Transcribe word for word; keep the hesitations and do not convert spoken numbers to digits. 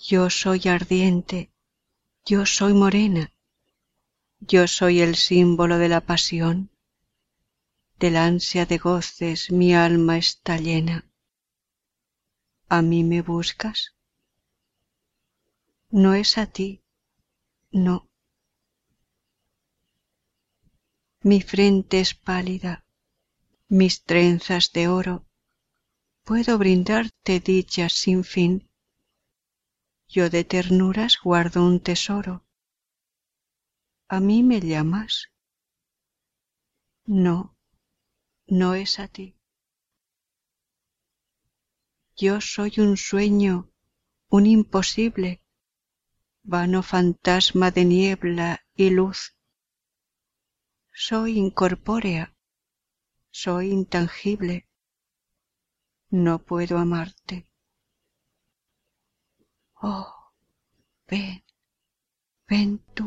Yo soy ardiente, yo soy morena, yo soy el símbolo de la pasión, del ansia de goces mi alma está llena. ¿A mí me buscas? No es a ti, no. Mi frente es pálida, mis trenzas de oro, puedo brindarte dichas sin fin. Yo de ternuras guardo un tesoro. ¿A mí me llamas? No, no es a ti. Yo soy un sueño, un imposible, vano fantasma de niebla y luz. Soy incorpórea, soy intangible, no puedo amarte. Oh, ven, ven tú.